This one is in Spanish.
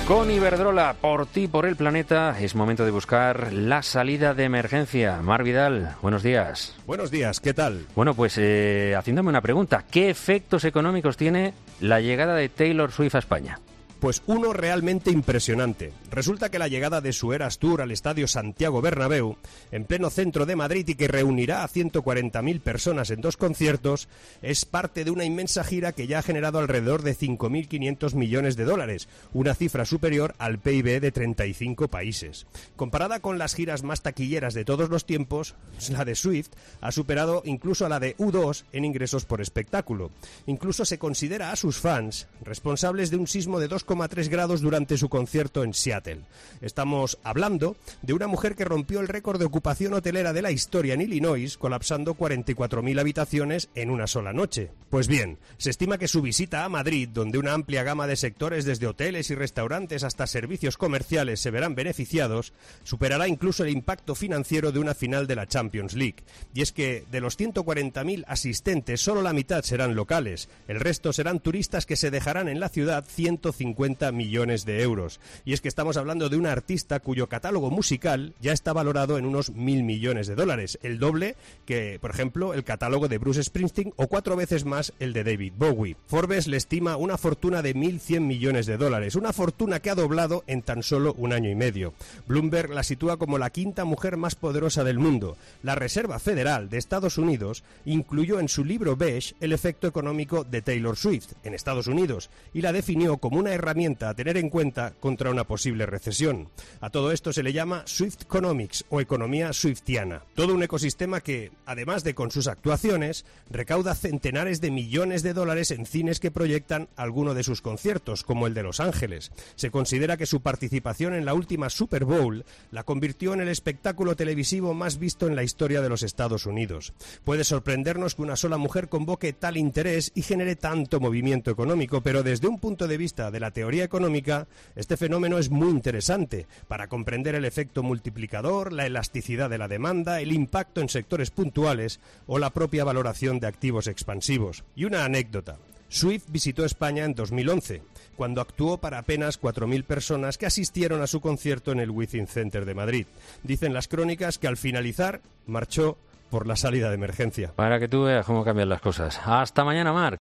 Con Iberdrola, por ti, por el planeta, es momento de buscar la salida de emergencia. Mar Vidal, buenos días. Buenos días, ¿qué tal? Bueno, pues haciéndome una pregunta, ¿qué efectos económicos tiene la llegada de Taylor Swift a España? Pues uno realmente impresionante. Resulta que la llegada de su Eras Tour al Estadio Santiago Bernabéu, en pleno centro de Madrid y que reunirá a 140.000 personas en 2 conciertos, es parte de una inmensa gira que ya ha generado alrededor de 5.500 millones de dólares, una cifra superior al PIB de 35 países. Comparada con las giras más taquilleras de todos los tiempos, la de Swift ha superado incluso a la de U2 en ingresos por espectáculo. Incluso se considera a sus fans responsables de un sismo de 2,3 grados durante su concierto en Seattle. Estamos hablando de una mujer que rompió el récord de ocupación hotelera de la historia en Illinois, colapsando 44.000 habitaciones en una sola noche. Pues bien, se estima que su visita a Madrid, donde una amplia gama de sectores desde hoteles y restaurantes hasta servicios comerciales se verán beneficiados, superará incluso el impacto financiero de una final de la Champions League. Y es que de los 140.000 asistentes, solo la mitad serán locales. El resto serán turistas que se dejarán en la ciudad 150 millones de euros. Y es que estamos hablando de una artista cuyo catálogo musical ya está valorado en unos 1.000 millones de dólares, el doble que, por ejemplo, el catálogo de Bruce Springsteen o 4 veces más el de David Bowie. Forbes le estima una fortuna de 1.100 millones de dólares, una fortuna que ha doblado en tan solo un año y medio. Bloomberg la sitúa como la 5ª mujer más poderosa del mundo. La Reserva Federal de Estados Unidos incluyó en su libro beige el efecto económico de Taylor Swift en Estados Unidos y la definió como una herramienta a tener en cuenta contra una posible recesión. A todo esto se le llama Swiftonomics o economía swiftiana. Todo un ecosistema que, además de con sus actuaciones, recauda centenares de millones de dólares en cines que proyectan alguno de sus conciertos, como el de Los Ángeles. Se considera que su participación en la última Super Bowl la convirtió en el espectáculo televisivo más visto en la historia de los Estados Unidos. Puede sorprendernos que una sola mujer convoque tal interés y genere tanto movimiento económico, pero desde un punto de vista de la teoría económica, este fenómeno es muy interesante para comprender el efecto multiplicador, la elasticidad de la demanda, el impacto en sectores puntuales o la propia valoración de activos expansivos. Y una anécdota. Swift visitó España en 2011, cuando actuó para apenas 4.000 personas que asistieron a su concierto en el Within Center de Madrid. Dicen las crónicas que al finalizar marchó por la salida de emergencia. Para que tú veas cómo cambian las cosas. Hasta mañana, Mar.